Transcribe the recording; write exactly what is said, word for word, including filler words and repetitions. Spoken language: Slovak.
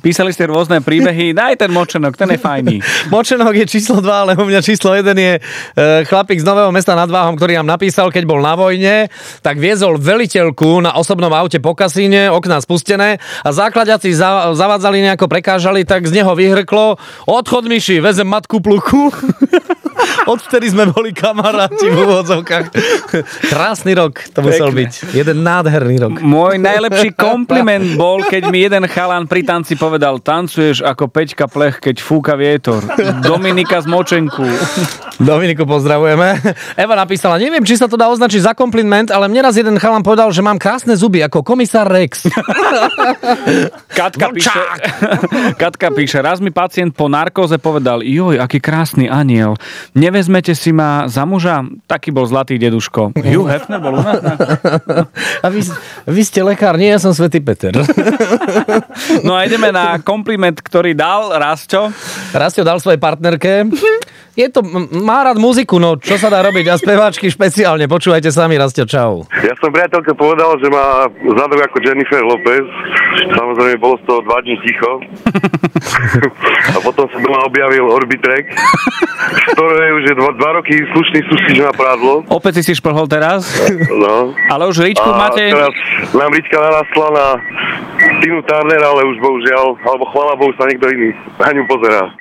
Písali ste rôzne príbehy, daj ten močenok, ten je fajný. Močenok je číslo dva, ale u mňa číslo jeden je chlapík z Nového Mesta nad Váhom, ktorý nám napísal, keď bol na vojne, tak viezol veliteľku na osobnom aute po kasíne, okná spustené a základiaci za, zavadzali, nejako prekážali, tak z neho vyhrklo: odchod myši, vezem matku pluchu. Odvtedy sme boli kamaráti v úvodzovkách. Krásny rok to musel Pekne. byť. Jeden nádherný rok. Môj najlepší kompliment bol, keď mi jeden chalan pri tanci povedal: tancuješ ako Peťka Plech, keď fúka vietor. Dominika z Močenku. Dominiku pozdravujeme. Eva napísala: neviem, či sa to dá označiť za kompliment, ale mne raz jeden chalan povedal, že mám krásne zuby ako komisár Rex. Katka píše, Katka píše, raz mi pacient po narkóze povedal: joj, aký krásny aniel. Nevezmete si ma za muža? Taký bol zlatý deduško. Hugh Hefner bol u nás? A vy, vy ste lekár, nie, ja som Svätý Peter. No a ideme na kompliment, ktorý dal Rastio. Rastio dal svojej partnerke. Je to, má rád muziku, no čo sa dá robiť? A speváčky špeciálne. Počúvajte sami, Rastio, čau. Ja som priateľke povedal, že má zadok ako Jennifer Lopez. Samozrejme, bolo z toho dva dní ticho. A potom sa doma objavil Orbitrek, ktoré už je dva, dva roky slušný sušič na prádlo. Opäť si si šplhol teraz. No. Ale už Ričku A máte... teraz nám Rička narastla na Tinu Turner, ale už bohužiaľ, alebo chvála Bohu, sa niekto iný na ňu pozerá.